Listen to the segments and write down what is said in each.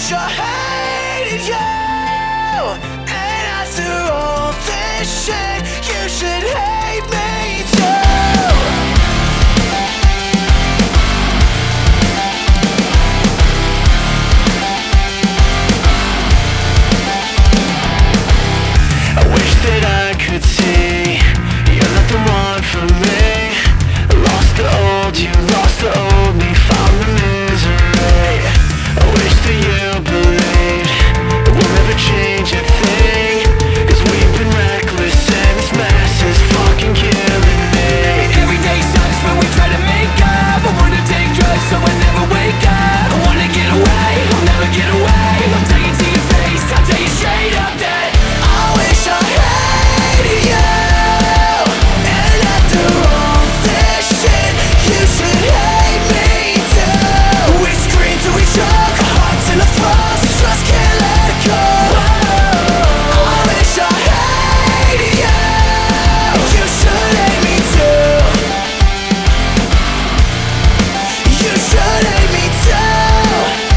wish I hated you, and after all this shit, you should hate me too. I wish that I could see you're not the one for me. Lost the old you, lost the old me, found the misery. I wish that you believed that we'll never change a thing, 'cause we've been reckless and this mess is fucking killing me. Every day sucks when we try to make up. I wanna take drugs so I never wake up. I wanna get away, I'll never get away. I'll tell you to your face, I'll tell you straight up that I wish I hated you, and after all this shit, you should hate me too. We scream till we choke, our hearts in the frost, just can't let it go. I wish I hated you, you should hate me too. You should hate me too.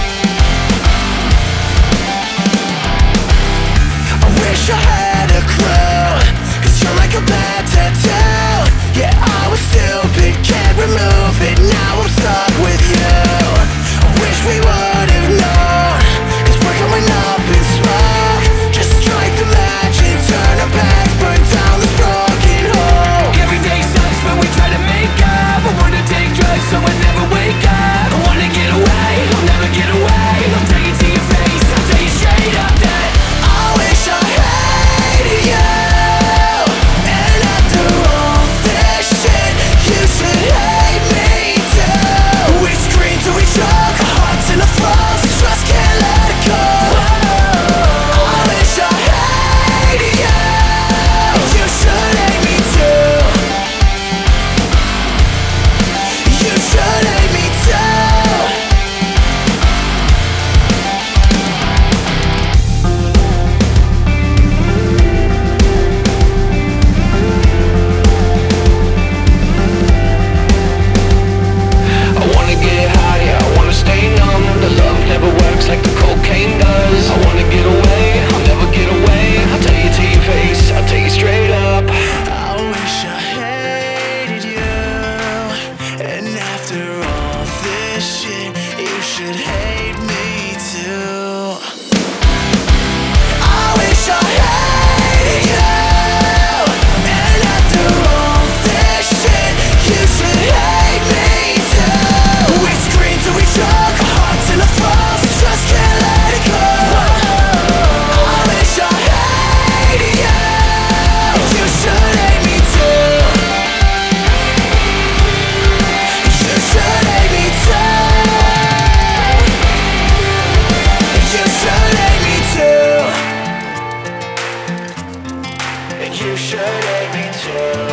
I wish I had a clue, 'cause you're like a bad tattoo. Yeah, I was stupid, can't remove it, now I'm stuck with you. I wish we would've known, 'cause we're going up in smoke. Just strike the match and turn our backs, burn down this broken home. every day sucks when we try to make up. I wanna take drugs so I never wake up. I wanna get away, I'll never get away. I'll tell you to your face, I'll tell you straight up that I wish I hated you, and after all this shit, you should hate me too. We scream till we choke, our hearts in the frost, just can't let it go. I wish I hated you, you should hate me too. You should hate me too. I wanna get high, I wanna stay numb. The love never works like the cocaine does. I wanna get away, I'll never get away. I'll tell you to your face, I'll tell you straight up. I wish I hated you, and after all this shit, you should hate me too. I wish I hated you, and after all this shit, you should hate me too. We scream till we choke, our hearts in the frost, just can't let it go. I wish I hated you, you should hate me too. You should hate me too. You should hate me too. You should hate me too.